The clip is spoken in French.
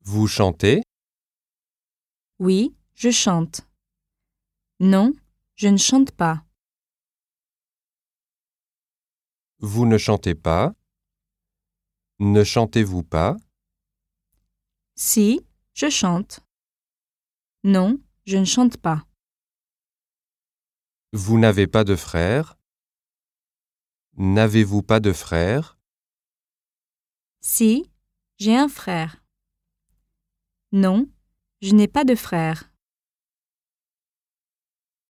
Vous chantez? Oui, je chante. Non, je ne chante pas. Vous ne chantez pas? Ne chantez-vous pas? Si, je chante. Non, je ne chante pas. Vous n'avez pas de frère? N'avez-vous pas de frère? Si, j'ai un frère. Non, je n'ai pas de frère.